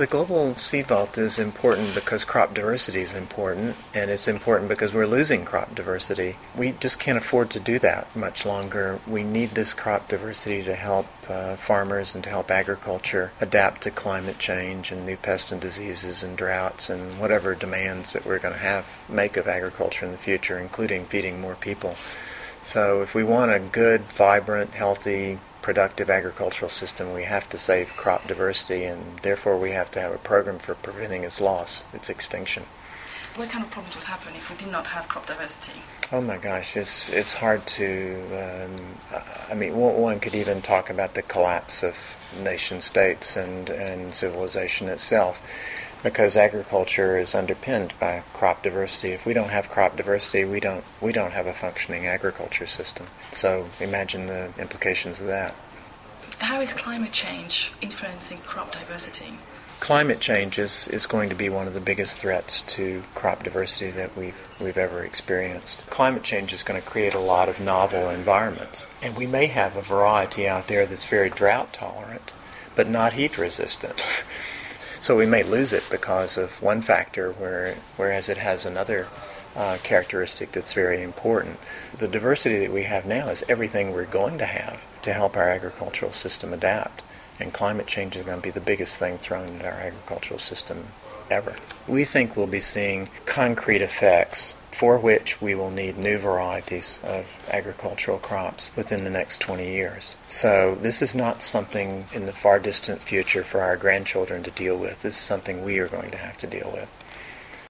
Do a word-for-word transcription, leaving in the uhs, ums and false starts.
The global seed vault is important because crop diversity is important, and it's important because we're losing crop diversity. We just can't afford to do that much longer. We need this crop diversity to help uh, farmers and to help agriculture adapt to climate change and new pests and diseases and droughts and whatever demands that we're going to have make of agriculture in the future, including feeding more people. So if we want a good, vibrant, healthy, productive agricultural system, we have to save crop diversity, and therefore we have to have a program for preventing its loss, its extinction. What kind of problems would happen if we did not have crop diversity? Oh my gosh, it's it's hard to, um, I mean, one could even talk about the collapse of nation states and, and civilization itself, because agriculture is underpinned by crop diversity. If we don't have crop diversity, we don't we don't have a functioning agriculture system. So imagine the implications of that. How is climate change influencing crop diversity? Climate change is, is going to be one of the biggest threats to crop diversity that we've we've ever experienced. Climate change is going to create a lot of novel environments, and we may have a variety out there that's very drought tolerant, but not heat resistant. So we may lose it because of one factor, where, whereas it has another uh, characteristic that's very important. The diversity that we have now is everything we're going to have to help our agricultural system adapt. And climate change is going to be the biggest thing thrown at our agricultural system ever. We think we'll be seeing concrete effects for which we will need new varieties of agricultural crops within the next twenty years. So this is not something in the far distant future for our grandchildren to deal with. This is something we are going to have to deal with.